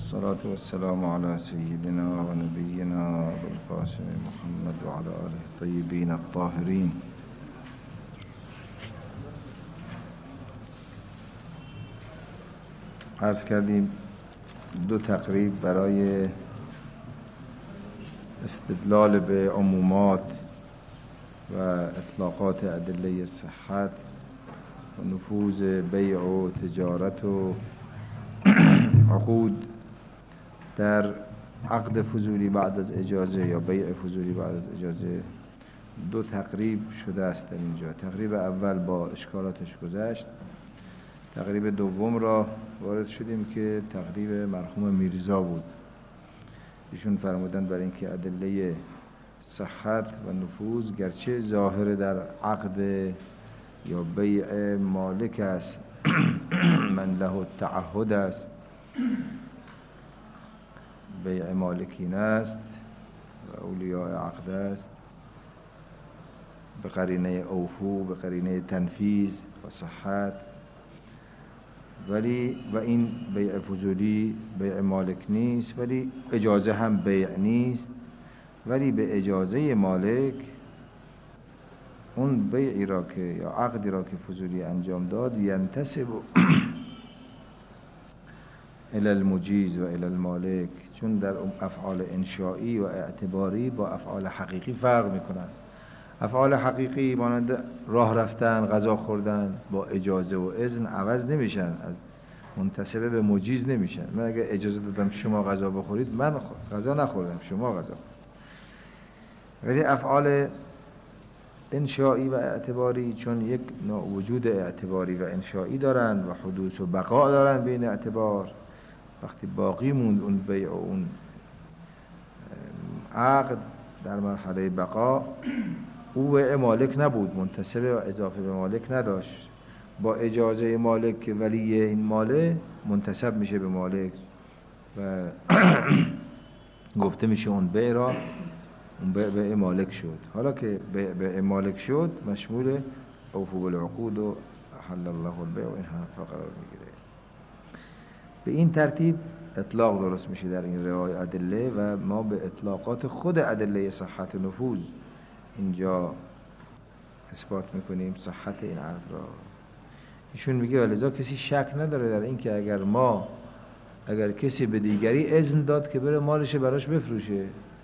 الصلاة والسلام على سيدنا ونبينا بالقاسم محمد وعلى آله الطيبين الطاهرين. عرض کردیم دو تقریب برای استدلال به عمومات و اطلاقات ادله صحت و نفوذ بیع و تجارت و عقود در عقد فضولی بعد از اجازه یا بیع فضولی بعد از اجازه دو تقریب شده است در اینجا. تقریب اول با اشکالاتش گذشت. تقریب دوم را وارد شدیم که تقریب مرحوم میرزا بود. ایشون فرمودن برای اینکه ادله صحت و نفوذ گرچه ظاهر در عقد یا بیع مالک است من له التعهد است، بیع مالکین است و اولیاء عقد است به قرینه اوفو، به قرینه تنفیذ و صحت، ولی و این بیع فضولی بیع مالک نیست، ولی اجازه هم بیع نیست، ولی به اجازه مالک اون بیعی را که یا عقدی را که فضولی انجام داد ینتسب الی المجیز و الی المالک، چون در افعال انشائی و اعتباری با افعال حقیقی فرق میکنن. افعال حقیقی مانند راه رفتن، غذا خوردن با اجازه و اذن عوض نمیشن، از منتسبه به مجیز نمیشن. من اگه اجازه دادم شما غذا بخورید، من غذا نخوردم، شما غذا خوردید. ولی افعال انشائی و اعتباری چون یک نوع وجود اعتباری و انشائی دارن و حدوث و بقا دارن بین اعتبار، وقتی باقی موند اون بیع و اون عقد در مرحله بقا، او بیع مالک نبود، منتسبه و اضافه به مالک نداشت. با اجازه مالک که ولی این ماله منتسب میشه به مالک و گفته میشه اون بیع را اون بیع مالک شد. حالا که بیع مالک شد مشمول اوفو بالعقود و احل الله البیع و این حرفا قرار میگیره. به این ترتیب اطلاق درست میشه در این روای ادله و ما به اطلاقات خود ادله صحت و نفوذ اینجا اثبات میکنیم صحت این عقد را. ایشون میگه ولذا کسی شک نداره در این که اگر کسی به دیگری اذن داد که بره مالش براش بفروشه،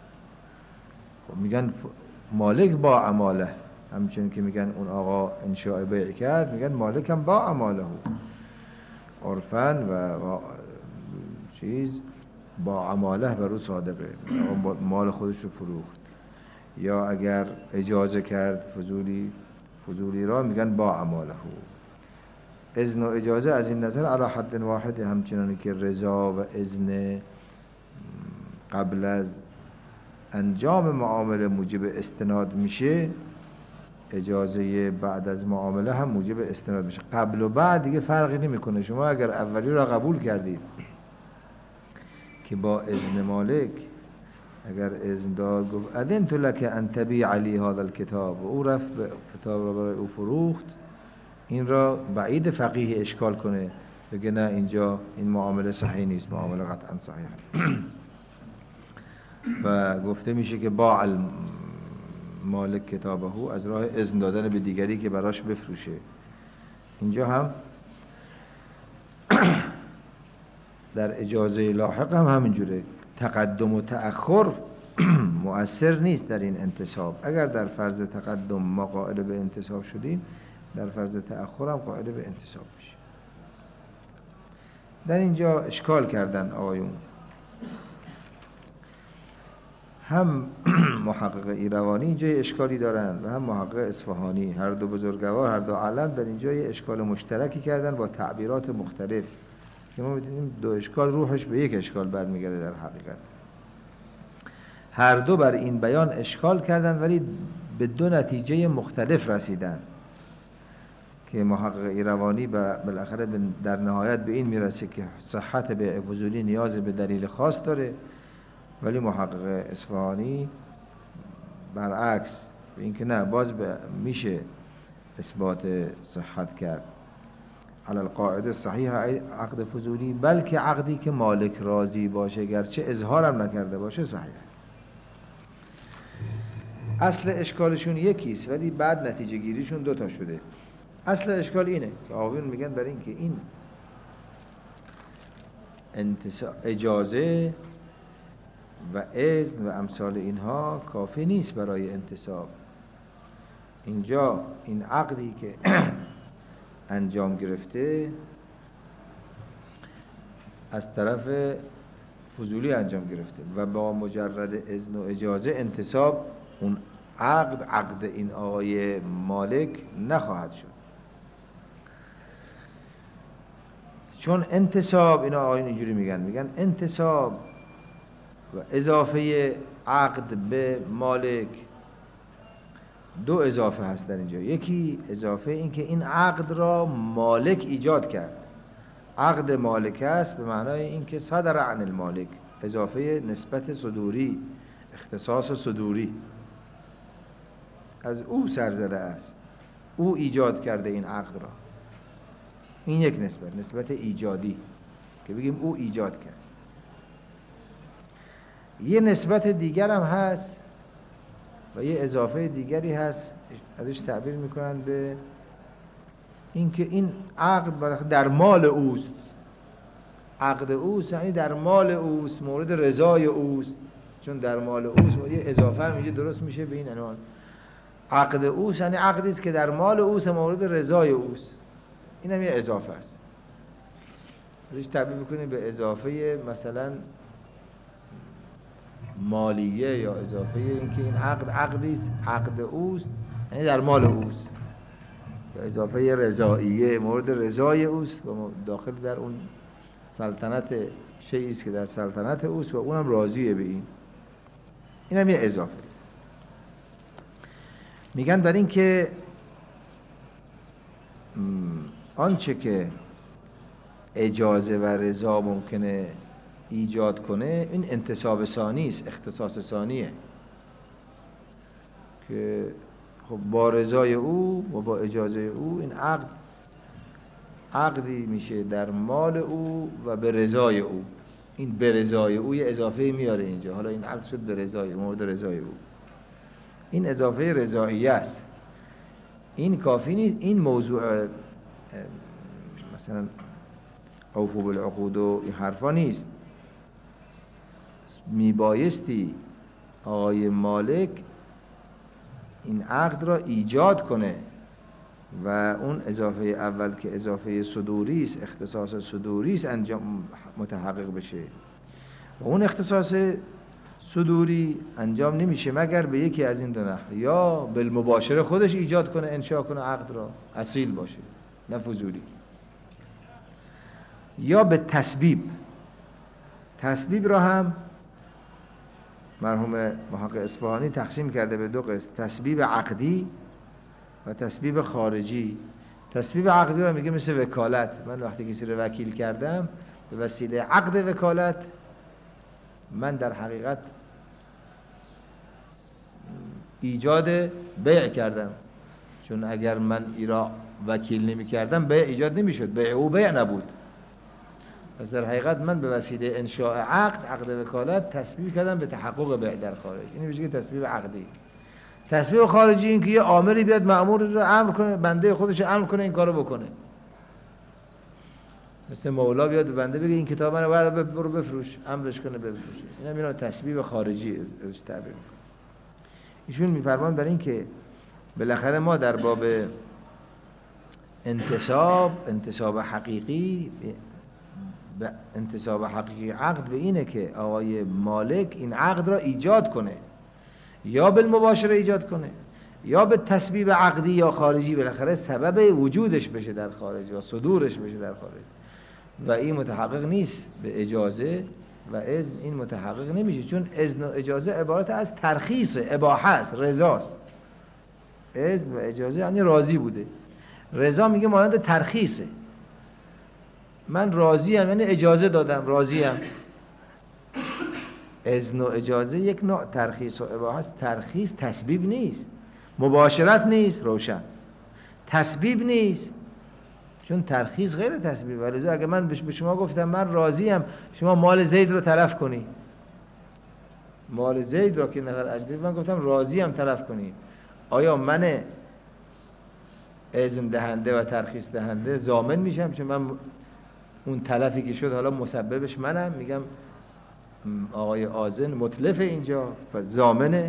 میگن مالک با عماله، همچنین که میگن اون آقا انشاء بیع کرد، میگن مالک هم با عماله، عرفن و چیز با عماله برو صادقه، مال خودش رو فروخت. یا اگر اجازه کرد فضولی را، میگن با عماله. اذن و اجازه از این نظر علی حد واحد، همچنانی که رضا و اذن قبل از انجام معامله موجب استناد میشه، اجازه بعد از معامله هم موجب استناد میشه. قبل و بعد دیگه فرقی نمیکنه. شما اگر اولی را قبول کردید که با اذن مالک، اگر اذن داد گفت اذنت لک ان تبیع علی هذا الکتاب و او رفت کتاب را برای او فروخت، این را بعید فقیه اشکال کنه بگه نه اینجا این معامله صحیح نیست، معامله قطعا صحیح و گفته میشه که با مالک کتابه، از راه اذن دادن به دیگری که براش بفروشه. اینجا هم در اجازه لاحق هم همینجوره. تقدم و تأخر مؤثر نیست در این انتصاب. اگر در فرض تقدم ما قائل به انتصاب شدیم، در فرض تأخر هم قائل به انتصاب میشیم. در اینجا اشکال کردن آقایون، هم محقق ایروانی اینجا اشکالی دارن و هم محقق اصفهانی، هر دو بزرگوار، هر دو علم در اینجا یه اشکال مشترکی کردن با تعبیرات مختلف که ما می‌دونیم دو اشکال روحش به یک اشکال برمیگرده. در حقیقت هر دو بر این بیان اشکال کردن ولی به دو نتیجه مختلف رسیدن که محقق ایروانی بالاخره در نهایت به این میرسه که صحت بیع فضولی نیاز به دلیل خاص داره، ولی محقق اصفهانی برعکس، به این که نه باز میشه اثبات صحت کرد. علی القاعده صحیح عقد فضولی، بلکه عقدی که مالک راضی باشه گرچه اظهارم نکرده باشه صحیح. اصل اشکالشون یکیست ولی بعد نتیجه گیریشون دوتا شده. اصل اشکال اینه که آقایون میگن برای اینکه این اجازه و اذن و امثال اینها کافی نیست برای انتصاب. اینجا این عقدی که انجام گرفته از طرف فضولی انجام گرفته و با مجرد اذن و اجازه انتصاب اون عقد این آقای مالک نخواهد شد. چون انتصاب، اینا آقایون اینجوری میگن انتصاب و اضافه عقد به مالک دو اضافه هست در اینجا. یکی اضافه این که این عقد را مالک ایجاد کرد، عقد مالک است به معنای این که صدر عن المالک، اضافه نسبت صدوری، اختصاص صدوری از او سرزده است، او ایجاد کرده این عقد را. این یک نسبت ایجادی که بگیم او ایجاد کرد. یه نسبت دیگر هم هست و یه اضافه دیگری هست ازش تعبیر میکنن به اینکه این عقد در مال اوست، عقد اوست یعنی در مال اوست، مورد رضای اوست. چون در مال اوست و یه اضافه هم اینجا درست میشه به این عنوان عقد اوست، یعنی عقدی است که در مال اوست، مورد رضای اوست. این هم یه اضافه است. ازش تعبیر میکنیم به اضافه مثلا مالیه یا اضافه اینکه این عقدی است، عقد اوست یعنی در مال اوست، یا اضافه رضاییه، مورد رضای اوست و داخل در اون سلطنت شیئی است که در سلطنت اوست و اونم راضیه به این. اینم یه اضافه. میگن برای این که آنچه که اجازه و رضا ممکنه ایجاد کنه این انتصاب ثانی است، اختصاص ثانیه که خب با رضای او و با اجازه او این عقدی میشه در مال او و به رضای او. این به رضای او یه اضافه میاره اینجا، حالا این عقد شد به رضای، مورد رضای او. این اضافه رضاییه است. این کافی نیست. این موضوع مثلا اوفوا بالعقود و این حرفا نیست. میبایستی آقای مالک این عقد را ایجاد کنه و اون اضافه اول که اضافه صدوری است، اختصاص صدوری است، انجام متحقق بشه. و اون اختصاص صدوری انجام نمیشه مگر به یکی از این دو نحو، یا بالمباشره خودش ایجاد کنه، انشاء کنه عقد را، اصیل باشه نه فضولی، یا به تسبیب. تسبیب را هم مرحوم محقق اصفهانی تقسیم کرده به دو قسم، تسبیب عقدی و تسبیب خارجی. تسبیب عقدی را میگه مثل وکالت. من وقتی کسی رو وکیل کردم به وسیله عقد وکالت، من در حقیقت ایجاد بیع کردم، چون اگر من ایرا وکیل نمی کردم بیع ایجاد نمی شد، بیع او بیع نبود. پس در حقیقت من به وسیله انشاء عقد وکالت تسبیب کردم به تحقق بیع در خارج. این میشه تسبیب عقدی. تسبیب خارجی این که یه آمری بیاد مأمور رو امر کنه، بنده خودش امر کنه این کارو بکنه. مثل مولا بیاد به بنده بگه این کتاب منو برو بفروش، امرش کنه بفروشه. اینا میگن تسبیب خارجی ازش تعبیر میکنه. ایشون میفرمان برای این که بالاخره ما در باب انتصاب حقیقی، انتصاب حقیقی عقد به اینه که آقای مالک این عقد را ایجاد کنه، یا بالمباشره ایجاد کنه یا به تسبیب عقدی یا خارجی، بالاخره سبب وجودش بشه در خارج و صدورش بشه در خارج. و این متحقق نیست به اجازه و اذن، این متحقق نمیشه، چون اذن و اجازه عبارت از ترخیص، اباحه است، رضاست. اذن و اجازه یعنی راضی بوده. رضا میگه مانند ترخیصه، من راضی ام یعنی اجازه دادم، راضی ام. اذن و اجازه یک نوع ترخیص و اباحه است. ترخیص تسبیب نیست، مباشرت نیست، روشن. تسبیب نیست، چون ترخیص غیر تسبیب. ولی اگه من به شما گفتم من راضیم شما مال زید رو تلف کنی، مال زید رو که نفر اجدید من گفتم راضیم تلف کنی، آیا من اذن دهنده و ترخیص دهنده ضامن میشم؟ چون من اون تلفی که شد حالا مسببش منم، میگم آقای آذن متلف اینجا و ضامنه.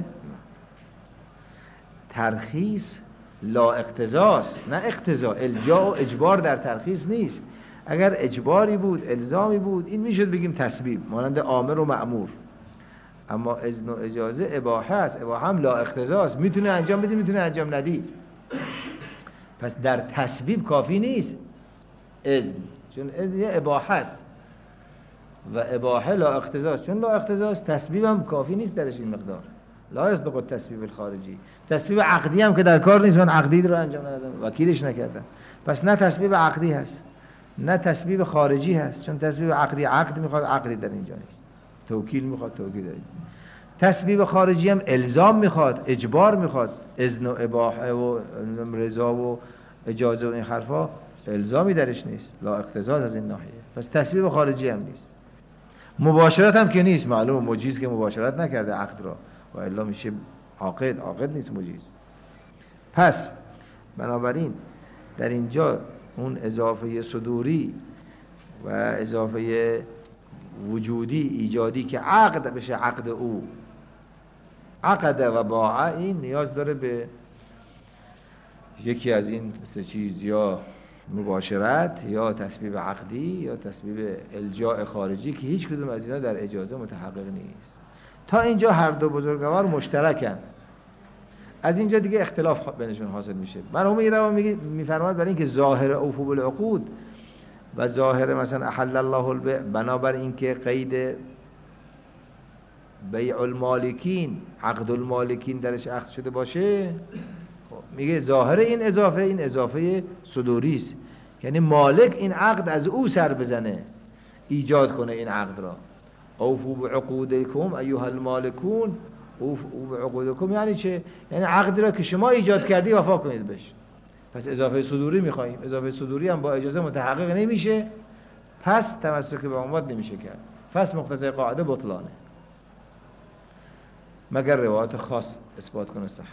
ترخیص لا اقتضاست نه اقتضا. الجا و اجبار در ترخیص نیست. اگر اجباری بود الزامی بود این میشد بگیم تسبیب، مانند آمر و مأمور. اما اذن و اجازه اباحه است. اباحه هم لا اقتضاست، میتونه انجام بدی میتونه انجام ندی. پس در تسبیب کافی نیست اذن، چون اذن یه اباحه است و اباحه لا اقتضاست. چون لا اقتضاست تسبیب هم کافی نیست درش این مقدار. لا یصدق التسبیب الخارجی. تسبیب عقدی هم که در کار نیست، من عقدی رو انجام ندادم وکیلش نکردم. پس نه تسبیب عقدی هست نه تسبیب خارجی هست، چون تسبیب عقدی عقد میخواد، عقدی در اینجا نیست. توکیل میخواد، توکیل در اینجا. تسبیب خارجی هم الزام میخواد، اجبار میخواد. اذن و اباحه و رضا و اجازه و این حرفا الزامی درش نیست، لا اقتضا از این ناحیه. پس تسبیب خارجی هم نیست. مباشرت هم که نیست، معلوم مجیز که مباشرت نکرده عقد را و الا میشه عاقد، عاقد نیست مجیز. پس بنابراین در اینجا اون اضافه صدوری و اضافه وجودی ایجادی که عقد بشه عقد او، عقد و باع، این نیاز داره به یکی از این سه چیز، یا مباشرت یا تسبیب عقدی یا تسبیب الجاء خارجی که هیچ کدوم از اینا در اجازه متحقق نیست. تا اینجا هر دو بزرگوار مشترکن، از اینجا دیگه اختلاف بینشون حاصل میشه. مرحوم ایروانی میفرماد برای اینکه ظاهر اوفو بالعقود و ظاهر مثلا احل الله البیع، بنابر اینکه قید بیع المالکین عقد المالکین درش عقد شده باشه، میگه ظاهر این اضافه صدوری است، یعنی مالک این عقد از او سر بزنه، ایجاد کنه این عقد را. اوفو بعقودکم ایها المالکون، اوفو بعقودکم یعنی چه؟ یعنی عقدی را که شما ایجاد کردی وفا کنید بهش. پس اضافه صدوری میخوایم. اضافه صدوری هم با اجازه متحقق نمیشه، پس تمسک به عمومات نمیشه کرد. پس مقتضای قاعده بطلانه، مگر روایات خاص اثبات کنه صحت.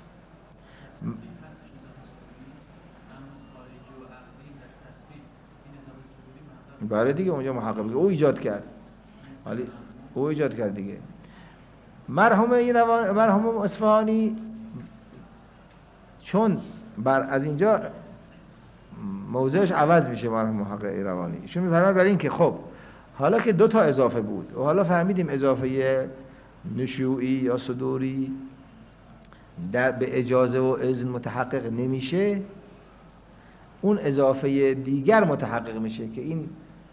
بله دیگه اونجا محقق او ایجاد کرد، ولی او ایجاد کرد دیگه. مرحوم اصفهانی چون از اینجا موضعش عوض میشه، مرحوم محقق ایروانی ایشون میفرماید برای این که خب حالا که دو تا اضافه بود و حالا فهمیدیم اضافه نشوئی یا صدوری در به اجازه و اذن متحقق نمیشه، اون اضافه دیگر متحقق میشه که این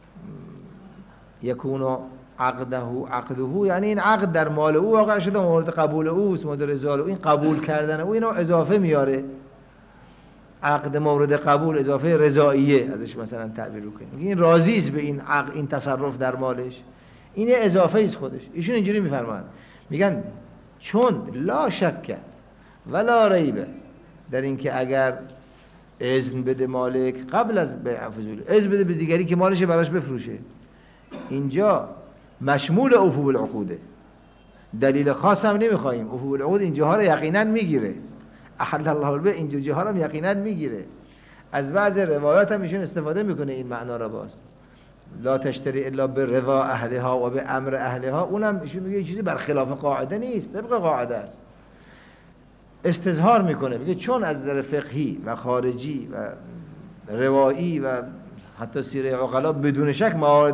یکونو عقده، یعنی این عقد در مال او واقع شده، مورد قبول اوست، مورد رضا او، این قبول کردن او اینو اضافه میاره. عقد مورد قبول اضافه رضاییه ازش مثلا تعبیر کنیم، این راضی است به این عقد، این تصرف در مالش، این اضافه است خودش. ایشون اینجوری میفرمایند، میگن چون لا شک ولا ریبه در این که اگر اذن بده مالک قبل از بیع فضولی، اذن بده به دیگری که مالش براش بفروشه، اینجا مشمول اوفو بالعقوده، دلیل خاص هم نمیخوایم. اوفو بالعقود اینجاها رو یقینا میگیره، احل الله البیع اینجاها رو یقینا میگیره. از بعض روایات هم ایشون استفاده میکنه این معنا را. باز لا تشتری الا برضا اهلها و به امر اهلها، اونم ایشون میگه چیزی برخلاف قاعده نیست، طبق قاعده است. استظهار میکنه، میگه چون از نظر فقهی و خارجی و روایی و حتی سیره عقلا بدون شک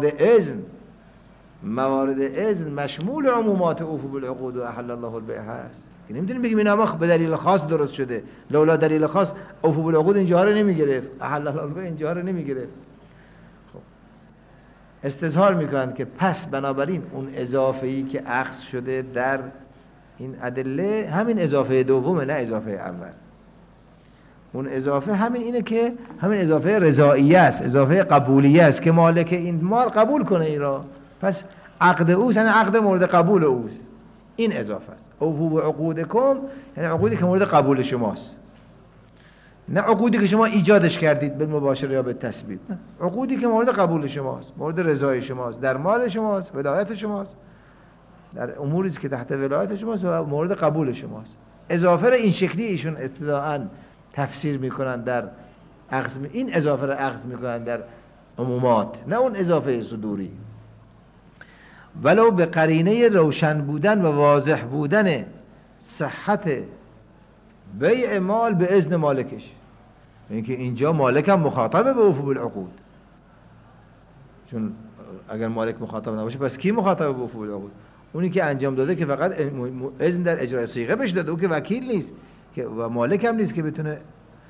موارد اذن مشمول عمومات اوفو بالعقود و احل الله البیع هست. نمیدونیم بگیم این اما به دلیل خاص درست شده، لولا دلیل خاص اوفو بالعقود اینجاها رو نمیگرفت، احل الله البیع اینجاها رو نمیگرفت. خب استظهار میکنند که پس بنابراین اون اضافه‌ای که اخذ شده در این ادله همین اضافه دومه، نه اضافه اول. اون اضافه همین اینه که همین اضافه رضاییه است، اضافه قبولیه است که مالک این مال قبول کنه این را. پس عقد اوست، یعنی عقد مورد قبول اوست، این اضافه است. اوفو بعقودکم یعنی عقودی که مورد قبول شماست. نه عقودی که شما ایجادش کردید به مباشره یا به تسبیب، نه، عقودی که مورد قبول شماست، مورد رضای شماست، در مال شماست، ولایت شماست، در اموری که تحت ولایت شماست و مورد قبول شماست. اضافه این شکلی ایشون ابتداءً تفسیر میکنن در اخذ، این اضافه را اخذ میکنن در عمومات، نه اون اضافه صدوری. ولو به قرینه روشن بودن و واضح بودن صحت بیع مال به اذن مالکش، اینکه اینجا مالک هم مخاطبه به وفو بالعقود، چون اگر مالک مخاطب نباشه پس کی مخاطبه به وفو بالعقود؟ اونی که انجام داده که فقط اذن در اجرای صیغه بهش داده، او که وکیل نیست و مالک هم نیست که بتونه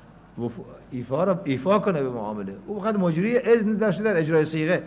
ایفا کنه به معامله، او فقط مجری اذن داشته در اجرای صیغه.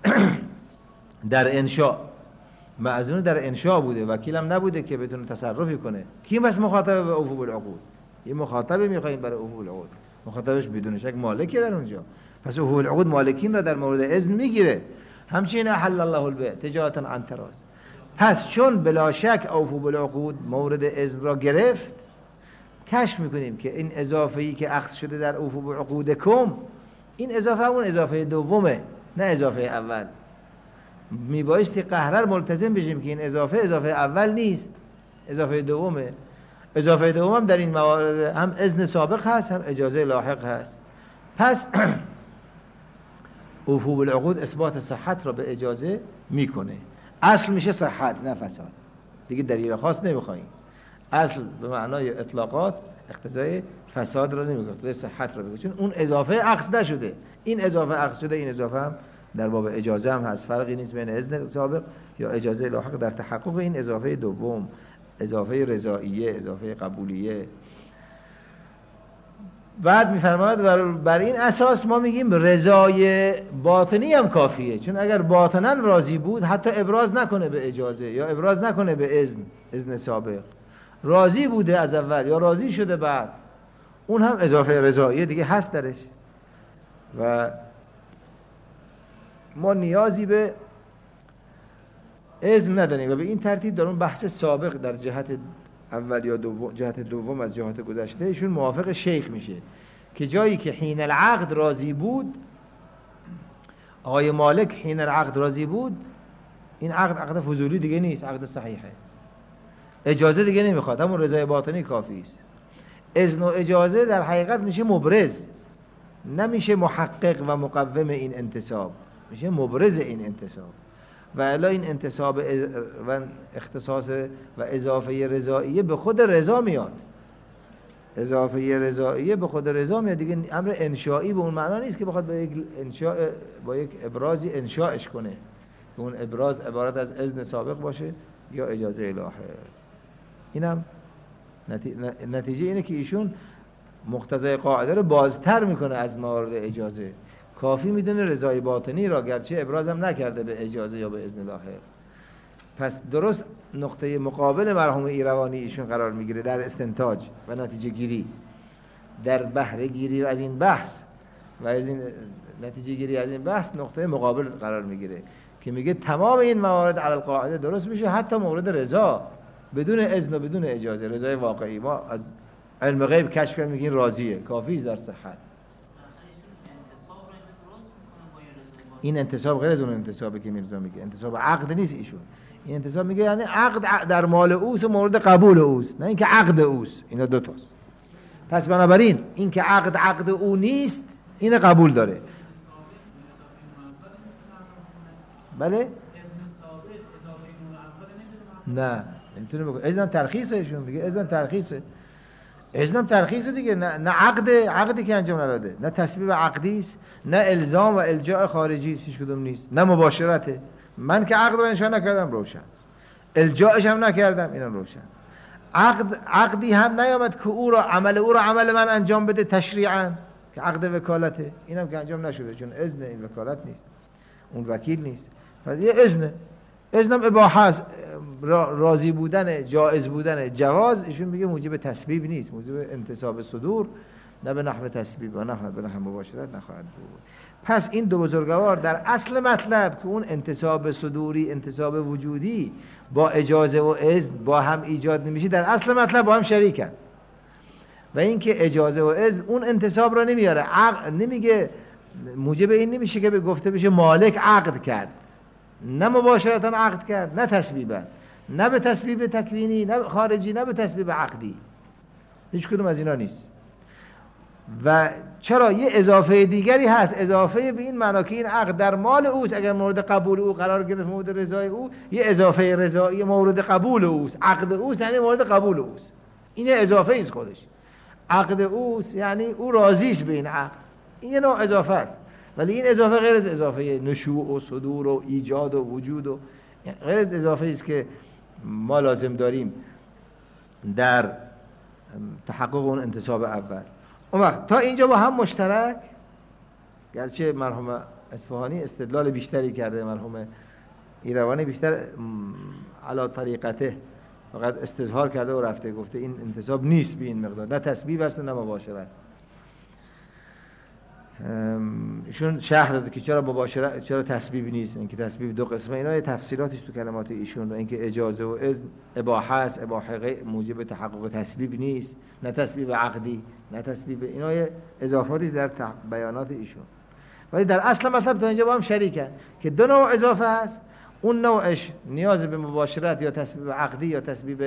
در انشاء مأذون در انشاء بوده، وکیل هم نبوده که بتونه تصرفی کنه. کی بس مخاطبه به وفو بالعقود؟ این مخاطبه میخوایم برای وفو بالعقود، مخاطبش بدون شک مالکی در اونجا، پس وفو بالعقود مالکین را در مورد اذن میگیره. همچنین احل الله البیع تجارتا عن تراض. پس چون بلا شک وفو بالعقود مورد اذن را گرفت، کشف میکنیم که این اضافه‌ای که اخذ شده در وفو بالعقودکم، این اضافه همون اضافه دومه، نه اضافه اول. میبایستی قهرر ملتزم بشیم که این اضافه اول نیست، اضافه دومه. اضافه دوم هم در این موارد هم اذن سابق هست، هم اجازه لاحق هست. پس وفو بالعقود اثبات صحت را به اجازه میکنه. اصل میشه صحت نه فساد، دیگه دلیل خاص نمیخوایم. اصل به معنای اطلاقات اقتضای فساد را نمیگه، اقتضای صحت را میگه، چون اون اضافه عکس نشده، این اضافه عکس شده. این اضافه هم در باب اجازه هم هست، فرقی نیست بین اذن سابق یا اجازه لاحق در تحقق این اضافه دوم، اضافه رضاییه، اضافه قبولیه. بعد میفرماید بر این اساس ما میگیم رضای باطنی هم کافیه، چون اگر باطنا راضی بود حتی ابراز نکنه به اجازه یا ابراز نکنه به اذن سابق، راضی بوده از اول یا راضی شده بعد، اون هم اضافه رضاییه دیگه هست درش و ما نیازی به اذن نداریم. و به این ترتیب در اون بحث سابق در جهت اول یا دوم، جهت دوم از جهات گذشته ایشون موافق شیخ میشه که جایی که حین العقد راضی بود، آقای مالک حین العقد راضی بود، این عقد فضولی دیگه نیست، عقد صحیحه، اجازه دیگه نمیخواد، همون رضای باطنی کافی است. اذن و اجازه در حقیقت میشه مبرز، نمیشه محقق و مقوم این انتصاب، میشه مبرز این انتصاب. و الا این انتصاب و اختصاص و اضافه رضاییه به خود رضا میاد، اضافه رضاییه به خود رضا میاد دیگه. امر انشائی به اون معنا نیست که بخواد با یک ابرازی انشاءش کنه که اون ابراز عبارت از اذن سابق باشه یا اجازه الهه. اینم نتیجه اینه که ایشون مقتضای قاعده رو بازتر میکنه از موارد اجازه، کافی میدونه رضای باطنی را، گرچه ابرازم نکرده به اجازه یا به اذن لاحق. پس درست نقطه مقابل مرحوم ایروانی ایشون قرار میگیره در استنتاج و نتیجه گیری، در بهره گیری از این بحث و از این نتیجه گیری از این بحث نقطه مقابل قرار میگیره که میگه تمام این موارد علی القاعده درست میشه، حتی مورد رضا بدون اذن و بدون اجازه، رضای واقعی. ما از علم غیب کشف کردیم میگیم راضیه، کافی است در صحت. این انتصاب غیر از اون انتصابی که میرزا میگه، انتصاب عقد نیست ایشون. این انتصاب میگه یعنی عقد در مال اوست و مورد قبول اوست، نه اینکه عقد اوست. اینا دو تاست. پس بنابراین این که عقد او نیست، این قبول داره. بله؟ نه نمیتونه بگه. اذن ترخیصه ایشون میگه، اذن ترخیصه. اذن ترخیصه دیگه، نه عقدی که انجام نداده، نه تسبیب عقدی است، نه الزام و الجاء خارجی است، هیچ کدوم نیست، نه مباشرته. من که عقد رو انشاء نکردم روشن، الجاءش هم نکردم اینم روشن. عقدی هم نیامد که عمل او را عمل من انجام بده تشریعاً که عقد وکالته، اینم که انجام نشده چون اذن این وکالت نیست، اون وکیل نیست. پس یه اذنم اباحه است، راضی بودن، جایز بودن، جواز. ایشون میگه موجب تسبیب نیست، موجب انتصاب صدور، نه به نحو تسبیب و نه به نحو مباشرت نخواهد بود. پس این دو بزرگوار در اصل مطلب که اون انتصاب صدوری، انتصاب وجودی با اجازه و اذن با هم ایجاد نمیشه، در اصل مطلب با هم شریکن. و اینکه اجازه و اذن اون انتصاب را نمیاره. عقد نمیگه، موجب این نمیشه که به گفته بشه مالک عقد کرد، نه مباشرتا عقد کرد، نه تسبیبا، نه به تسبیب تکوینی، نه خارجی، نه به تسبیب عقدی، هیچ کدوم از اینا نیست. و چرا یه اضافه دیگری هست، اضافه به این معنا که این عقد در مال اوست، اگر مورد قبول او قرار گرفت، مورد رضای او، یه اضافه رضایی مورد قبول اوست. عقد اوست یعنی مورد قبول اوست، این اضافه است خودش. عقد اوست یعنی او راضی است به این عقد، این یه نوع اضافه است. ولی این اضافه غیر از اضافه نشوء و صدور و ایجاد و وجود و غیر از اضافه است که ما لازم داریم در تحقق اون انتصاب اول. اون وقت تا اینجا با هم مشترک، گرچه مرحوم اصفهانی استدلال بیشتری کرده، مرحوم ایروانی بیشتر علی طریقته فقط استظهار کرده و رفته، گفته این انتصاب نیست به این مقدار، نه تسبیب است نه مباشرت. ایشون شرح داده که چرا مباشرت، چرا تسبیب نیست، اینکه تسبیب دو قسمه، اینا یه تفصیلاتش تو کلمات ایشون، و اینکه اجازه و اذن اباحه است، اباحه موجب تحقق تسبیب نیست، نه تسبیب عقدی، نه تسبیب، اینا یه اضافاتی در بیانات ایشون. ولی در اصل مطلب تا اینجا با هم شریکن که دو نوع اضافه هست، اون نوعش نیاز به مباشرت یا تسبیب عقدی یا تسبیب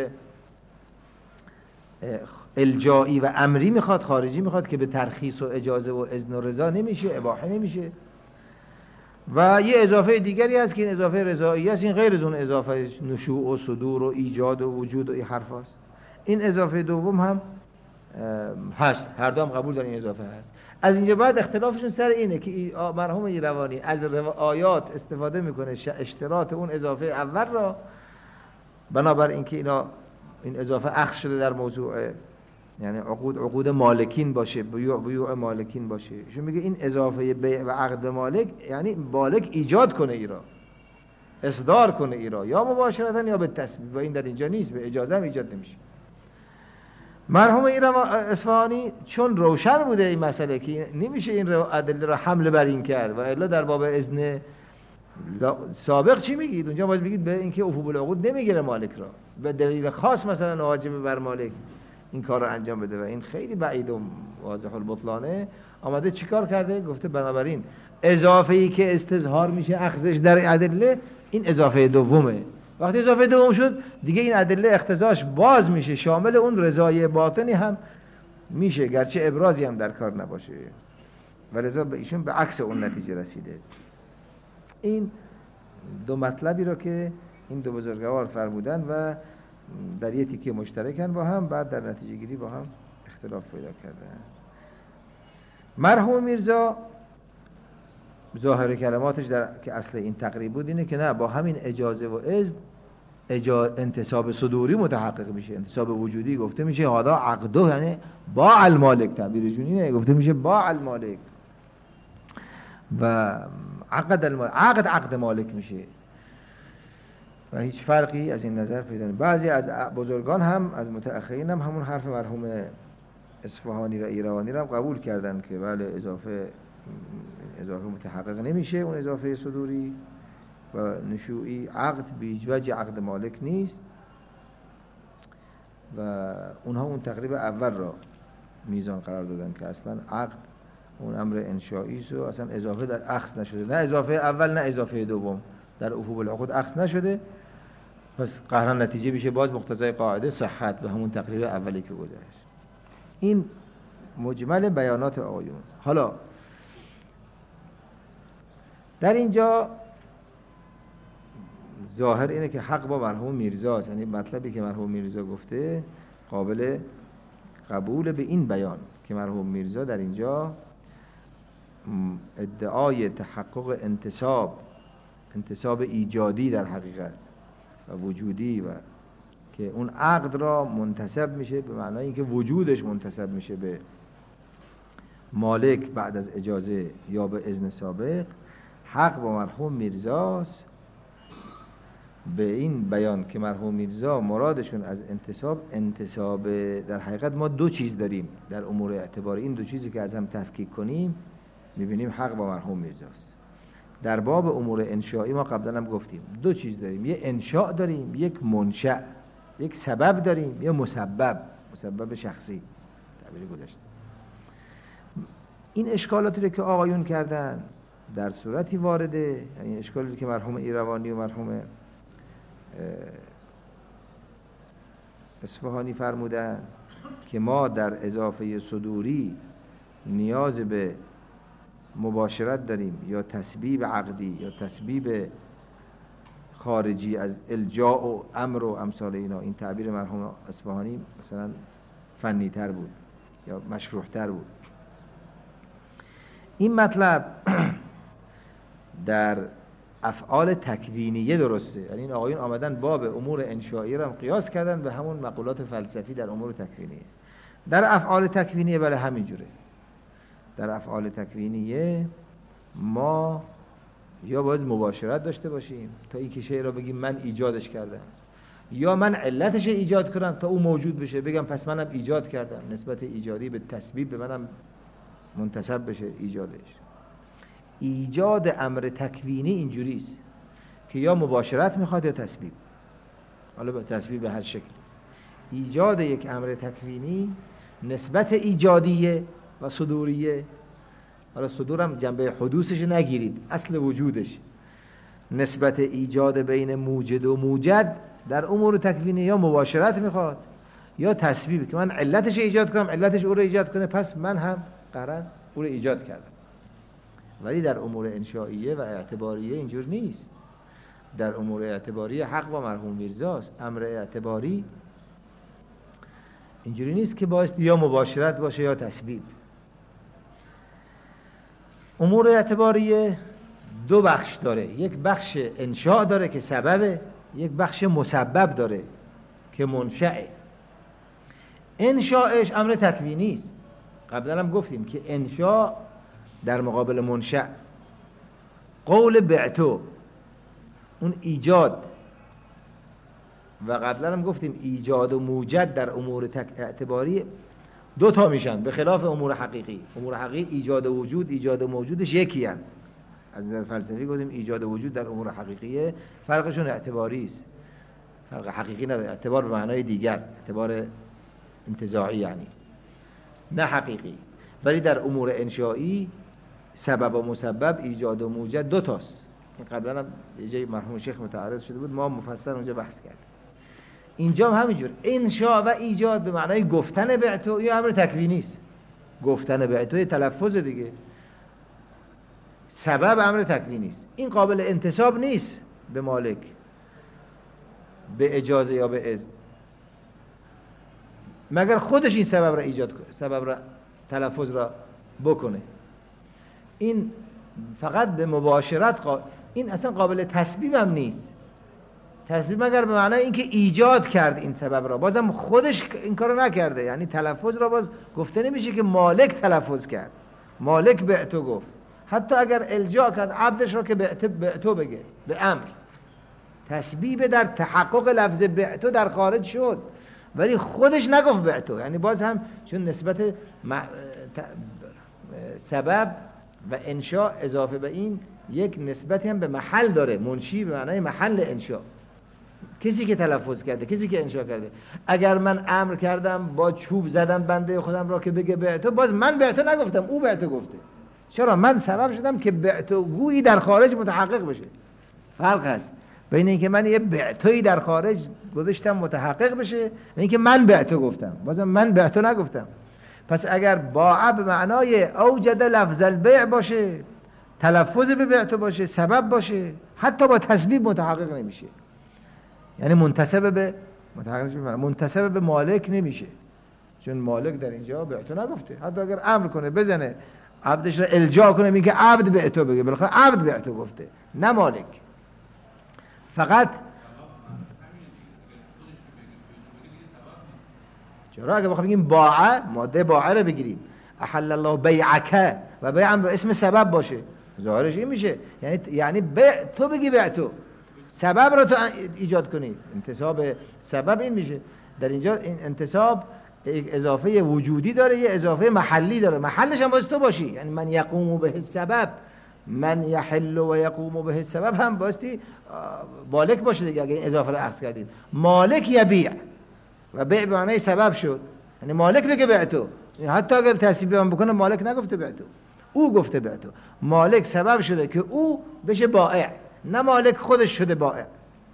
الجایی و امری میخواد، خارجی میخواد، که به ترخیص و اجازه و اذن و رضا نمیشه، اباحه نمیشه. و یه اضافه دیگری هست که این اضافه رضایی است، این غیر از اون اضافه نشوء و صدور و ایجاد و وجود و این حرف هست. این اضافه دوم هم هست، هر دو هم قبول دارن این اضافه هست. از اینجا بعد اختلافشون سر اینه که مرحوم ایروانی از آیات استفاده میکنه اشتراط اون اضافه اول را، بنابر اینکه اینا این اضافه اخذ شده در موضوع یعنی عقود مالکین باشه، بیوع مالکین باشه. ایشون میگه این اضافه بیع و عقد به مالک یعنی مالک ایجاد کنه ایرا، اصدار کنه ایرا، یا مباشرتا یا به تسبیب، و این در اینجا نیست، به اجازه هم ایجاد نمیشه. مرحوم اصفهانی چون روشن بوده این مسئله که نمیشه این ادله را حمل بر این کرد، و الا در باب اذن سابق چی میگید؟ اونجا باید بگید به اینکه افوب العقود نمیگیره مالک را، به دلیل خاص مثلا واجب بر مالک این کار رو انجام بده، و این خیلی بعید و واضح البطلانه. آمده چیکار کرده؟ گفته بنابراین اضافه ای که استظهار میشه اخذش در ادله، این اضافه دومه. وقتی اضافه دوم شد دیگه این ادله اختزاش باز میشه، شامل اون رضای باطنی هم میشه، گرچه ابرازی هم در کار نباشه. ولذا به ایشون به عکس اون نتیجه رسیده. این دو مطلبی رو که این دو بزرگوار فرمودن و در یه تیکه مشترکن با هم، بعد در نتیجه گیری با هم اختلاف پیدا کردن. مرحوم میرزا ظاهر کلماتش در که اصل این تقریب بود اینه که نه، با همین اجازه و اذن انتصاب صدوری متحقق میشه، انتصاب وجودی گفته میشه حالا عقده، یعنی با المالک، تعبیر جونی گفته میشه با المالک، و عقد مالک میشه و هیچ فرقی از این نظر پیدا نمیشه. بعضی از بزرگان هم از متأخرین هم همون حرف مرحوم اصفهانی و ایروانی رو هم قبول کردن که بله اضافه متحقق نمیشه، اون اضافه صدوری و نشوئی عقد بیج وجه عقد مالک نیست، و اونها اون تقریب اول را میزان قرار دادن که اصلا عقد اون امر انشایی است و اصلا اضافه در اخذ نشده، نه اضافه اول نه اضافه دوم در افوب العقود اخذ نشده، پس قهرن نتیجه میشه باز مقتضای قاعده صحت به همون تقریب اولی که گذشت. این مجمل بیانات آقایون. حالا در اینجا ظاهر اینه که حق با مرحوم میرزاست، یعنی مطلبی که مرحوم میرزا گفته قابل قبول به این بیان که مرحوم میرزا در اینجا ادعای تحقق انتصاب ایجادی در حقیقت و وجودی، و که اون عقد را منتسب میشه به معنای اینکه وجودش منتسب میشه به مالک بعد از اجازه یا به اذن سابق، حق با مرحوم میرزاست به این بیان که مرحوم میرزا مرادشون از انتصاب در حقیقت ما دو چیز داریم در امور اعتباری، این دو چیزی که از هم تفکیک کنیم میبینیم حق با مرحوم میرزاست. در باب امور انشایی ما قبلا هم گفتیم دو چیز داریم، یه انشاء داریم، یک منشأ، یک سبب داریم، یه مسبب شخصی تعبیر گذشته. این اشکالاتی رو که آقایون کردن در صورتی وارده، یعنی اشکالاتی که مرحوم ایروانی و مرحوم اصفهانی فرمودن که ما در اضافه صدوری نیاز به مباشرت داریم یا تسبیب عقدی یا تسبیب خارجی از الجاء و امر و امثال اینا، این تعبیر مرحوم اصفهانی مثلا فنی تر بود یا مشروح تر بود. این مطلب در افعال تکوینیه درسته، یعنی این آقایون آمدن باب امور انشایی رو هم قیاس کردن به همون مقولات فلسفی در امور تکوینیه. در افعال تکوینیه بله همینجوره. در افعال تکوینیه ما یا باید مباشرت داشته باشیم تا این که شیء را بگیم من ایجادش کردم، یا من علتش ایجاد کنم تا او موجود بشه بگم پس منم ایجاد کردم، نسبت ایجادی به تسبیب به منم منتسب بشه ایجادش. ایجاد امر تکوینی اینجوریست که یا مباشرت میخواد یا تسبیب، حالا به تسبیب به هر شکل. ایجاد یک امر تکوینی نسبت ایجادیه و صدوریه. حالا صدورم جنبه حدوثش نگیرید، اصل وجودش نسبت ایجاد بین موجد و موجد در امور تکوینی یا مباشرت میخواد یا تسبیب که من علتش ایجاد کنم علتش او رو ایجاد کنه پس من هم قرار او رو ایجاد کردم. ولی در امور انشائیه و اعتباریه اینجور نیست. در امور اعتباریه حق با مرحوم میرزاست. امر اعتباری اینجوری نیست که باعث یا مباشرت باشه یا تسبیب. امور اعتباریه دو بخش داره، یک بخش انشاء داره که سببه، یک بخش مسبب داره که منشأه. انشاءش امر تکوینی است. قبلا هم گفتیم که انشاء در مقابل منشأ، قول بعتو اون ایجاد، و قبلا هم گفتیم ایجاد و موجد در امور اعتباری دو تا میشن به خلاف امور حقیقی. امور حقیقی ایجاد و وجود، ایجاد و موجودش یکی هن. از نظر فلسفی گفتیم ایجاد و وجود در امور حقیقیه، فرقشون اعتباری است. فرق حقیقی نداره، اعتبار به معنای دیگر، اعتبار انتزاعی یعنی نه حقیقی. ولی در امور انشایی سبب و مسبب، ایجاد و موجد دو تاست. قبلا هم یه جای مرحوم شیخ متعرض شده بود، ما مفصل اونجا بحث کردیم. اینجا هم همینجور انشاء و ایجاد به معنای گفتن بعتو یا امر تکوینی است. گفتن بعتو تلفظ دیگه، سبب امر تکوینی است. این قابل انتساب نیست به مالک به اجازه یا به اذن، مگر خودش این سبب را ایجاد کنه، سبب را تلفظ را بکنه. این فقط به مباشرت این اصلا قابل تسبیب هم نیست. تسبیب مگر به معنای اینکه ایجاد کرد این سبب را، بازم خودش این کارو نکرده. یعنی تلفظ را باز گفته نمیشه که مالک تلفظ کرد، مالک بعتو گفت. حتی اگر الجا کرد عبدش را که بعتو بگه به امر، تسبیب در تحقق لفظ بعتو در خارج شد، ولی خودش نگفت بعتو. یعنی باز هم چون نسبت سبب و انشاء اضافه به این یک نسبتی هم به محل داره، منشی به معنای محل انشاء، کسی که تلفظ کرده، کسی که انشاء کرده. اگر من امر کردم با چوب زدم بنده خودم را که بگه بعتو، باز من بعتو نگفتم، او بعتو گفته. چرا؟ من سبب شدم که بعتو گویی در خارج متحقق بشه. فرق هست بین اینکه من یه بعتویی در خارج گذاشتم متحقق بشه و اینکه من بعتو گفتم، بازم من بعتو نگفتم. پس اگر باع به معنای اوجد لفظ البیع باشه، تلفظ به بعتو باشه، سبب باشه، حتی با تسبیب متحقق نمیشه. یعنی منتسب به مالک نمیشه، چون مالک در اینجا بعتو نگفته. حتی اگر امر کنه بزنه عبدش را الجا کنه میگه عبد بعتو بگه، بالاخره عبد بعتو گفته نه مالک. فقط چرا اگه بخوام بگیم باع، ماده باع رو بگیریم، احل الله بیعک و بیع هم به اسم سبب باشه، ظاهرش این میشه یعنی بیع تو بگی بیع تو، سبب رو تو ایجاد کنی. انتساب سبب این میشه. در اینجا این انتساب یک اضافه وجودی داره، یه اضافه محلی داره، محلش هم باید تو باشی. یعنی من یقوم به السبب، من یحل و یقوم به السبب هم بایستی مالک باشه دیگه. اگه این اضافه رو عکس کردید، مالک یبیع و بیع به معنای سبب شد، یعنی مالک بگه بیع تو، حتی اگر تصویب هم بکنه مالک نگفته بعتو، او گفته بعتو. مالک سبب شده که او بشه بائع، نه مالک خودش شده بائع.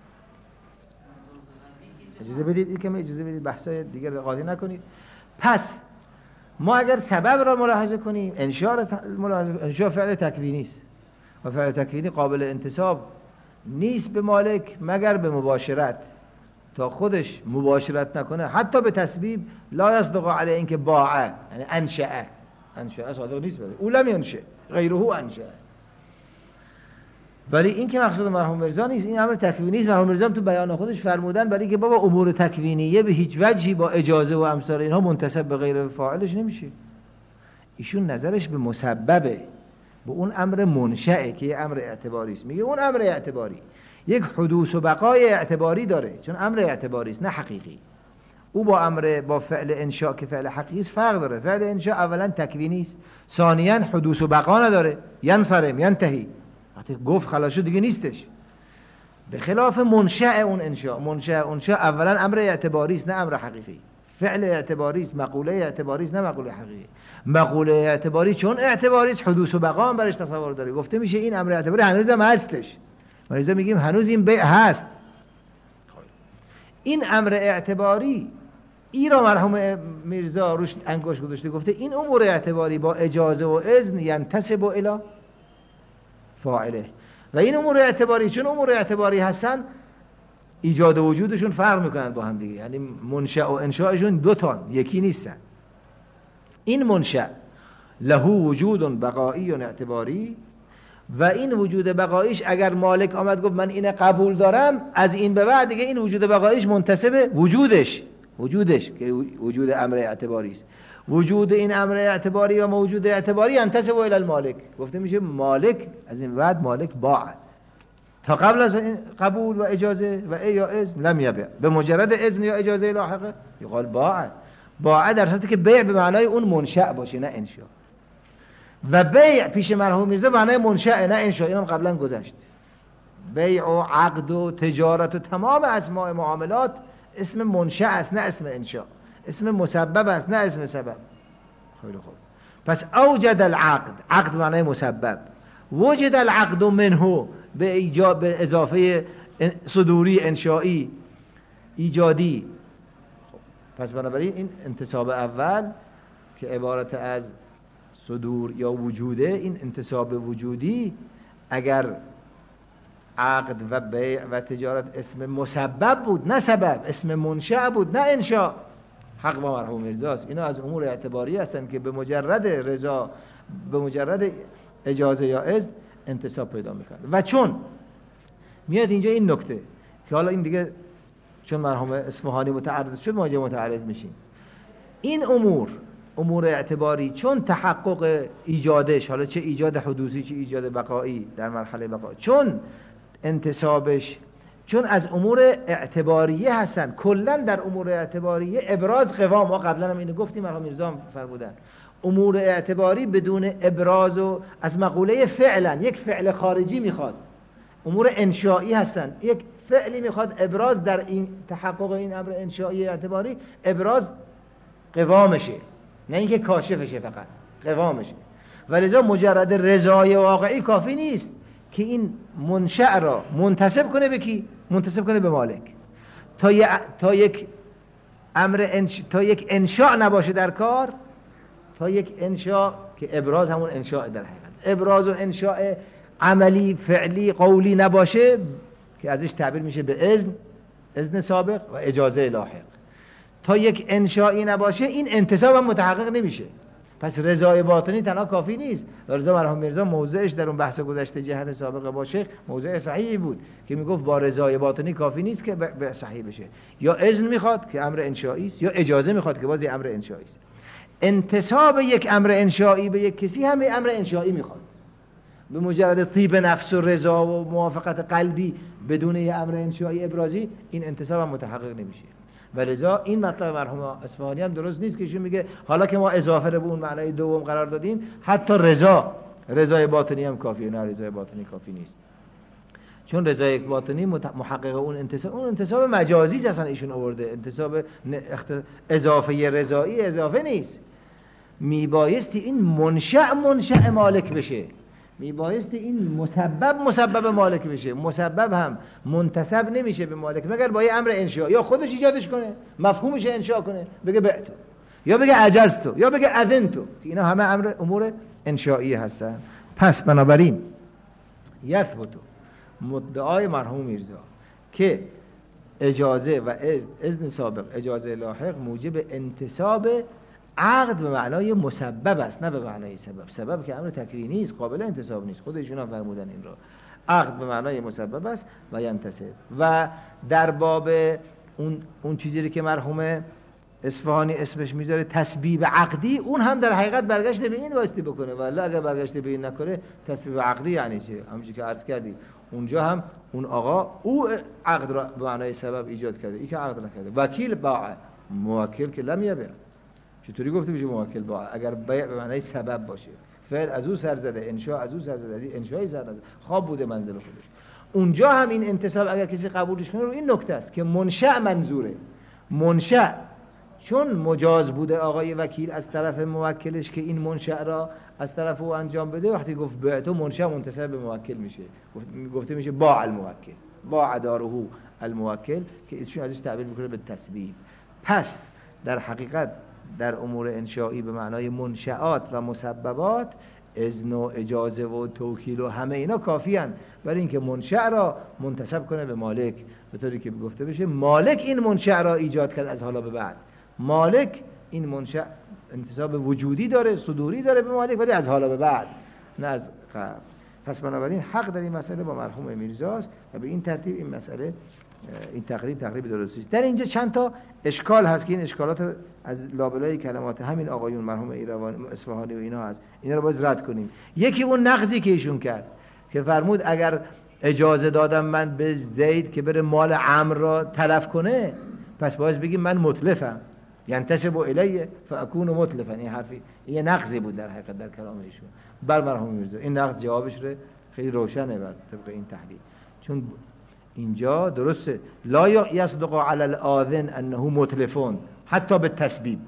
اجازه بدید این که اجازه بدید بحثای دیگر رو قاطی نکنید. پس ما اگر سبب را ملاحظه کنیم، انشاء فعل تکوینی است و فعل تکوینی قابل انتساب نیست به مالک مگر به مباشرت. تا خودش مباشرت نکنه حتی به تسبیب لا یصدق علی اینکه باع، یعنی انشأ صادق نیست بده او لم ینشأ غیره انشأ. ولی این که مقصود مرحوم مرزا نیست، این امر تکوینی است. مرحوم مرزا تو بیان خودش فرمودن برای که بابا امور تکوینیه به هیچ وجهی با اجازه و امثال اینها منتسب به غیر فاعلش نمیشه. ایشون نظرش به مسببه، به اون امر منشأه که یه امر اعتباری است. میگه اون امر اعتباری یک حدوث و بقای اعتباری داره، چون امر اعتباری است نه حقیقی. او با فعل انشاء که فعل حقیقی است فرق داره. فعل انشاء اولا تکوینی است، ثانیاً حدوث و بقا نداره، ینصرم ینتهی، وقتی گفت خلاص شد دیگه نیستش. به خلاف منشأ اون انشاء اولا امر اعتباری است نه امر حقیقی. فعل اعتباری است، مقوله اعتباری است نه مقوله حقیقی. مقوله اعتباری چون اعتباری است حدوث و بقا هم برش تصور داره. گفته میشه این امر اعتباری هنوز هم هستش. ما میگیم هنوز این بیع هست. این امر اعتباری ای را مرحوم میرزا روش انگشت گذاشته، گفته این امور اعتباری با اجازه و اذن ینتسب الی فاعله. و این امور اعتباری چون امور اعتباری هستن ایجاد و وجودشون فرق میکنن با هم دیگه، یعنی منشأ و انشاءشون دو تان یکی نیستن. این منشأ له وجود بقایی و اعتباری و این وجود بقاییش اگر مالک آمد گفت من اینه قبول دارم، از این به بعد دیگه این وجود بقاییش منتسب وجودش که وجود امر اعتباری است. وجود این امر اعتباری و موجود اعتباری ينتسب الی المالک. گفته میشه مالک از این بعد مالک باع. تا قبل از این قبول و اجازه و یا اذن لم یبع، به مجرد اذن یا اجازه لاحقه یقال باع در صورتی که بیع به معنای اون منشأ باشه نه انشاء. و بیع پیش مرحوم میرزا معنای منشأ نه انشاء. اینم قبلا گذشت. بیع و عقد و تجارت و تمام اسماء معاملات اسم منشأ است نه اسم انشاء. اسم مسبب است نه اسم سبب. خیلی خوب. پس اوجد العقد، عقد معنای مسبب، وجد العقد منه به اضافه صدوری انشایی ایجادی. پس بنابراین این انتصاب اول که عبارت از صدور یا وجوده، این انتصاب وجودی اگر عقد و بیع و تجارت اسم مسبب بود نه سبب، اسم منشأ بود نه انشاء، حق با مرحوم میرزاست. اینا از امور اعتباری هستن که به مجرد رضا، به مجرد اجازه یا اذن انتصاب پیدا میکنه. و چون میاد اینجا این نکته که حالا این دیگه چون مرحوم اصفهانی متعرض شد ما متعرض میشیم. این امور اعتباری چون تحقق ایجادش، حالا چه ایجاد حدوثی چه ایجاد بقایی در مرحله بقا، چون انتصابش چون از امور اعتباریه هستن، کلا در امور اعتباریه ابراز قوام، ما قبلا هم اینو گفتیم مرحوم میرزا فرمودن امور اعتباری بدون ابراز و از مقوله فعلا یک فعل خارجی میخواد. امور انشایی هستن، یک فعلی میخواد ابراز در این تحقق این امر انشایی اعتباری ابراز قوامشه، نه اینکه کاشفشه، فقط قوامشه. ولذا مجرد رضای واقعی کافی نیست که این منشأ را منتسب کنه به کی؟ منتسب کنه به مالک. تا یک انشاء نباشه در کار، تا یک انشاء که ابراز همون انشاء در حقیقت، ابراز و انشاء عملی فعلی قولی نباشه که ازش تعبیر میشه به اذن سابق و اجازه لاحق، تا یک انشائی نباشه این انتصاب هم متحقق نمیشه. پس رضای باطنی تنها کافی نیست. رضا مرحوم میرزا موضعش در اون بحث گذشته جهت سابقه با شیخ موضع صحیحی بود که میگفت با رضای باطنی کافی نیست که به صحیح بشه، یا اذن میخواد که امر انشایی است، یا اجازه میخواد که بازی امر انشایی است. انتصاب یک امر انشایی به یک کسی هم امر انشایی میخواد. به مجرد طیب نفس و رضا و موافقت قلبی بدون یه امر انشایی ابرازی این انتصاب هم متحقق نمیشه. ولذا این مطلب مرحوم اصفهانی هم درست نیست که ایشون میگه حالا که ما اضافه رو به اون معنای دوم قرار دادیم حتی رضای باطنی هم کافیه. نه، رضای باطنی کافی نیست، چون رضای باطنی محقق اون انتصاب مجازی است. اصلا ایشون آورده انتصاب اضافه رضایی اضافه نیست. میبایستی این منشأ مالک بشه، میبایستی این مسبب مالک بشه. مسبب هم منتسب نمیشه به مالک مگر با یه امر انشاء، یا خودش ایجادش کنه مفهومش انشاء کنه بگه بعتو، یا بگه عجزتو، یا بگه اذنتو، که اینا همه امور انشائی هستن. پس بنابراین یثبتو مدعای مرحوم میرزا که اجازه و اذن سابق، اجازه لاحق موجب انتصاب عقد به معنای مسبب است، نه به معنای سبب. سبب که امر تکوینی است، قابل انتصاب نیست، خودشون هم فرمودن این را. عقد به معنای مسبب است و ینتصب. و در باب اون چیزی که مرحوم اصفهانی اسمش میذاره تسبیب عقدی، اون هم در حقیقت برگشت به این واسطه بکنه، ولی اگر برگشت به این نکنه تسبیب عقدی یعنی چه؟ همونجوری که عرض کردیم اونجا هم اون آقا او عقد را به معنای سبب ایجاد کرده، این که عقد نکرده. وکیل باع، موکل که لم یبیع. چطوری گفته میشه موکل باع؟ اگر بیع به معنای سبب باشه، فعل از او سر زده، انشاء از او سر زده، از این انشاءی سر زده، خواب بوده منزل خودش. اونجا هم این انتصاب اگر کسی قبولش کنه رو این نکته است که منشأ منظوره. منشأ چون مجاز بوده آقای وکیل از طرف موکلش که این منشأ را از طرف او انجام بده، وقتی گفت بعتو منشأ منتسب به موکل میشه، گفته میشه باع الموکل، باع داره الموکل، که ایشون ازش تعبیر میکنه به تسبیب. پس در حقیقت در امور انشائی به معنای منشآت و مسببات اذن و اجازه و توکیل و همه اینا کافی هستند برای اینکه منشأ را منتسب کنه به مالک، به طوری که گفته بشه مالک این منشأ را ایجاد کرد از حالا به بعد. مالک این منشأ انتساب وجودی داره، صدوری داره به مالک، ولی از حالا به بعد، نه از قبل. پس بنابراین حق در این مسئله با مرحوم میرزاست و به این ترتیب این مسئله، این تقریب درستی است. در اینجا چند تا اشکال هست که این اشکالات از لابلای کلمات همین آقایون مرحوم اصفهانی و اینا هست، اینا رو باید رد کنیم. یکی اون نقضی که ایشون کرد که فرمود اگر اجازه دادم من به زید که بره مال عمرو را تلف کنه، پس باید بگیم من متلفم، ینتسب الیه فاکون متلفا. این حرفی یه نقضی بود در حقیقت در کلام ایشون بر مرحوم میرزا. این نقض جوابش رو خیلی روشنه بر طبق این تحلیل، چون اینجا درسته لا یصدق علی الاذن انه متلفون حتی به تسبیب.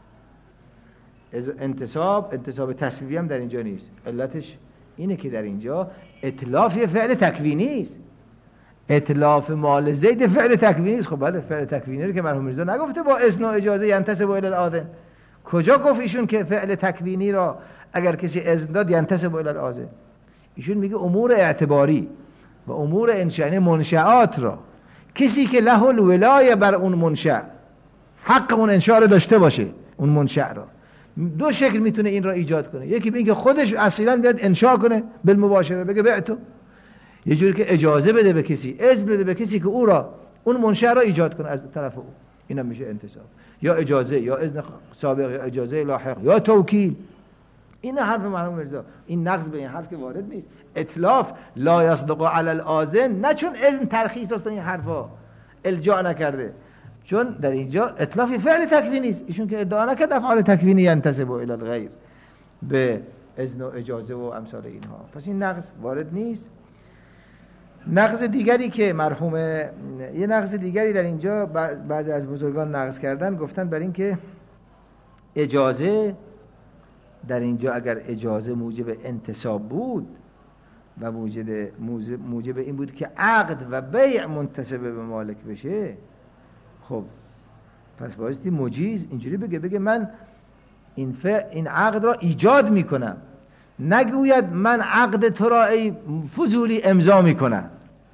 انتصاب تسبیبی هم در اینجا نیست. علتش اینه که در اینجا اتلاف یه فعل تکوینی است. اتلاف مال زید فعل تکوینی است. خب بله فعل تکوینی رو که مرحوم میرزا نگفته با اذن و اجازه ینتسب الی الاذن. کجا گفت ایشون که فعل تکوینی را اگر کسی اذن داد ینتسب الی الاذن؟ ایشون میگه امور اعتباری و امور انشأ منشآت را کسی که له الولایه بر اون منشأ، حق اون انشاء رو داشته باشه، اون منشأ را دو شکل میتونه این را ایجاد کنه. یکی اینکه خودش اصلا بیاد انشاء کنه بالمباشره، بگه بعتو، یه جوری که اجازه بده به کسی، اذن بده به کسی که او را اون منشأ را ایجاد کنه از طرف او، اینا میشه انتصاب. یا اجازه، یا اذن سابق، یا اجازه لاحق، یا توکیل. این حرف مرحوم میرزا، این نقض به این حرف که وارد نیست. اتلاف لا یصدق علی الاذن، نه چون اذن ترخیص است این حرفا الجا نکرده، چون در اینجا اتلاف فعل تکوینی است. ایشون که ادعا نکرد افعال تکوینی ینتسب الی الغیر به اذن و اجازه و امثال اینها، پس این نقض وارد نیست. نقض دیگری که مرحوم، یه نقض دیگری در اینجا بعضی از بزرگان نقض کردن، گفتن بر این که اجازه در اینجا اگر اجازه موجب انتصاب بود و موجب این بود که عقد و بیع منتسب به مالک بشه، خب پس بایستی مجیز اینجوری بگه من این عقد را ایجاد میکنم، نگوید من عقد تو را ای فضولی امضا میکنم.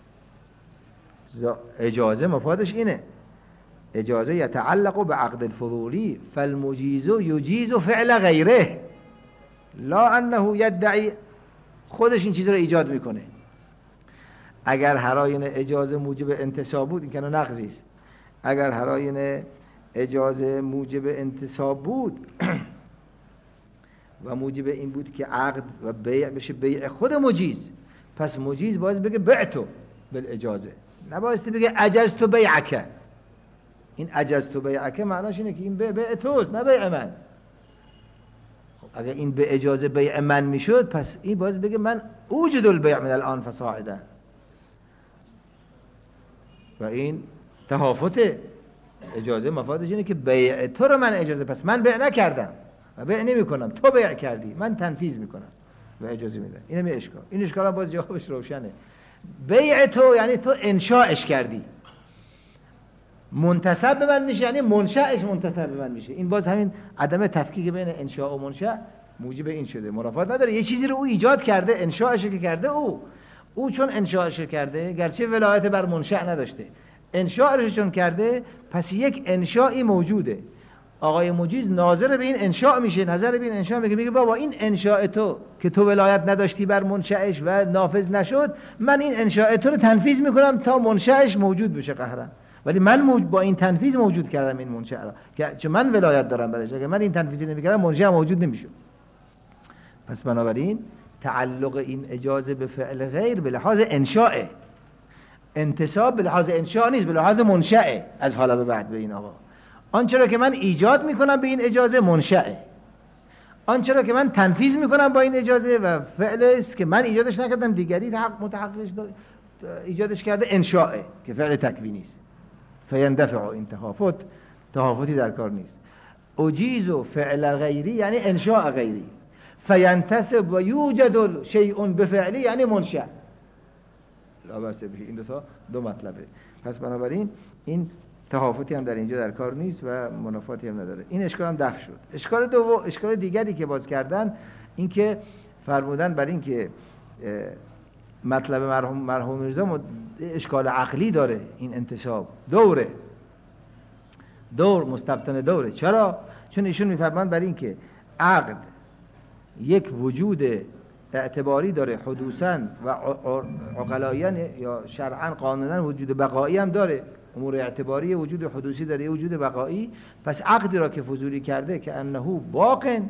اجازه مفادش اینه، اجازه یتعلق به عقد الفضولی، فالمجیز یجیز فعل غیره لا انه یدعی خودش این چیز رو ایجاد میکنه. اگر هراین اجازه موجب انتصاب بود، این که نقضی است. اگر هراین اجازه موجب انتصاب بود و موجب این بود که عقد و بیع بشه بیع خود مجیز، پس مجیز باید بگه بعتو بالاجازه، نبایستی بگه عجزتو بیعک. این عجزتو بیعک معناش اینه که این بیع توست نه بیع من. اگر این به اجازه بیع من میشد، پس این باید بگه من اوجد البیع من الان فصاعدا، و این تهافت اجازه مفادش اینه که بیع تو رو من اجازه، پس من بیع نکردم، و بیع نمی کنم، تو بیع کردی، من تنفیذ میکنم و اجازه میدم. اینم یه اشکال. این اشکال هم باز جوابش روشنه. بیع تو یعنی تو انشاءش کردی، منتسب به من میشه یعنی منشأش منتسب به من میشه. این باز همین عدم تفکیک بین انشاء و منشأ موجب این شده. مرافعات نداره، یه چیزی رو او ایجاد کرده، انشاءش که کرده او چون انشاءش کرده گرچه ولایت بر منشأ نداشته، انشاءش چون کرده پس یک انشائی موجوده. آقای مجیز ناظر به این انشاء میشه، نظر به این انشاء میگه بابا این انشاء تو که تو ولایت نداشتی بر منشأش و نافذ نشد، من این انشاء تو رو تنفیذ میکنم تا منشأش موجود بشه قهرا. ولی من با این تنفیذ موجود کردم این منشأ را که چون من ولایت دارم برش، اگه من این تنفیذ نمیکردم منشأ موجود نمیشه. پس بنابراین تعلق این اجازه به فعل غیر به لحاظ انشاء، انتساب به لحاظ انشاء نیست، به لحاظ منشأ. از حالا به بعد به این آقا آنچه را که من ایجاد میکنم به این اجازه منشأ، آنچه را که من تنفیذ میکنم با این اجازه و فعل است که من ایجادش نکردم دیگری متحققش ایجادش کرده انشاء که فعل تکوینی است. فیندفع این تهافتی در کار نیست. اجیز فعل غیری یعنی انشاء غیری، فینتسب و یوجد شیء بفعلی یعنی منشأ. لا بأس به. این دو مطلبه. پس بنابراین این تهافتی هم در اینجا در کار نیست و منافاتی هم نداره. این اشکال هم دفع شد. اشکال دیگری که باز کردن این که فرمودن بر این که مطلب مرحوم میرزا اشکال عقلی داره. این انتساب دور مستبطن دوره. چرا؟ چون ایشون میفرمایند بر این که عقد یک وجود اعتباری داره حدوثاً و عقلایاً یا شرعاً قانوناً وجود بقایی هم داره. امور اعتباری وجود حدوثی داره، وجود بقایی. پس عقدی را که فضولی کرده که انه باقٍ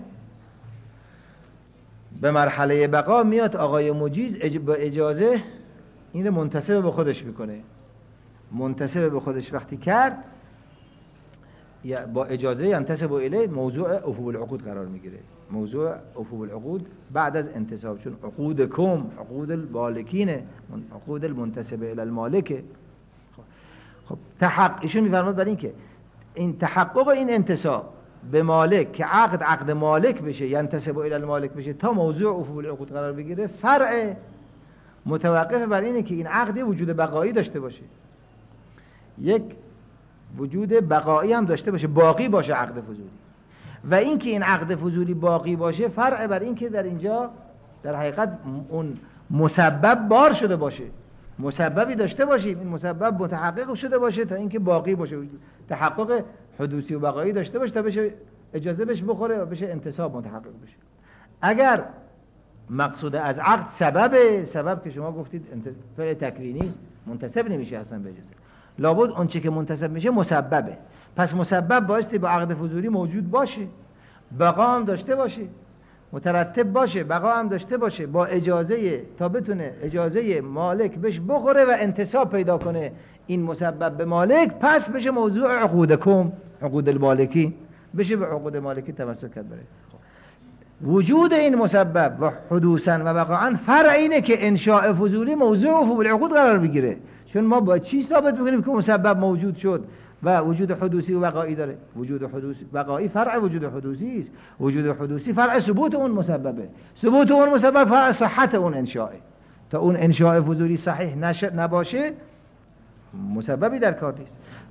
به مرحله بقا میاد آقای مجیز با اجازه این رو منتسب به خودش میکنه. منتسب به خودش وقتی کرد یا با اجازه ینتسب الیه موضوع افو العقود قرار میگیره. موضوع افو العقود بعد از انتساب، چون عقودکم عقود المالکینه، عقود المنتسب الی المالکه. خب ایشون میفرماد برای این که این تحقق این انتساب به مالک که عقد مالک بشه، ینتسب الی المالک بشه تا موضوع افو العقود قرار بگیره، فرع متوقف بر اینه که این عقد وجود بقایی داشته باشه، یک وجود بقایی هم داشته باشه، باقی باشه عقد فضولی. و این که این عقد فضولی باقی باشه فرع بر این که در اینجا در حقیقت اون مسبب بار شده باشه، مسببی داشته باشیم، این مسبب متحقق شده باشه تا اینکه باقی باشه، تحقق حدوثی و بقایی داشته باشه تا بشه اجازه بهش بخوره و بشه انتساب متحقق بشه. اگر مقصود از عقد سبب که شما گفتید فعل تکوینی است، منتسب نمیشه اصلا به اجازه. لابد اونچه که منتسب میشه مسببه. پس مسبب بایستی با عقد فضولی موجود باشه، بقا هم داشته باشه، مترتب باشه، بقا هم داشته باشه، با اجازه تا بتونه اجازه مالک بهش بخوره و انتساب پیدا کنه این مسبب به مالک، پس بشه موضوع عقودکم عقود المالکی، بشه به عقود مالکی تمسک کرد. بره وجود این مسبب و حدوثا و بقاعا فرع اینه که انشاء فضولی موضوع افو العقود قرار بگیره. چون ما با چیز ثابت می‌کنیم که مسبب موجود شد و وجود حدوثی و بقایی داره. وجود حدوثی بقایی فرع وجود حدوثی است، وجود حدوثی فرع ثبوت اون مسببه، ثبوت اون مسبب فرع صحت اون انشاء. تا اون انشاء فضولی صحیح نباشه مسببی در کار نیست.